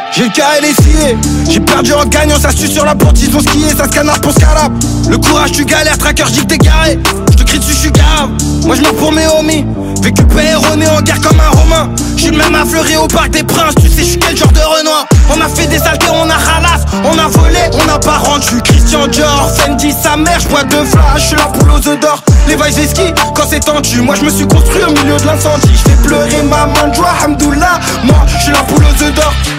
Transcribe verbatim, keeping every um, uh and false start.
J'ai le cœur et les sciés. J'ai perdu en gagnant, ça sue sur la porte, ils ont skié, ça se canard pour scalap. Le courage tu galères, tracker, j'dis que t'es garé. J'te crie dessus, j'suis grave. Moi j'meurs pour mes homies. Vécu erroné en guerre comme un romain. J'suis le même affleuré au parc des princes. Tu sais j'suis quel genre de Renoir. On a fait des saletés, on a ralasse. On a volé, on n'a pas rendu. Christian Dior, Fendi sa mère, j'bois de flash. J'suis la poule aux œufs d'or. Les vailles et ski quand c'est tendu. Moi j'me suis construit au milieu de l'incendie. J'fais pleurer maman de joie, hamdoullah. Moi j'suis la poule aux œufs d'or.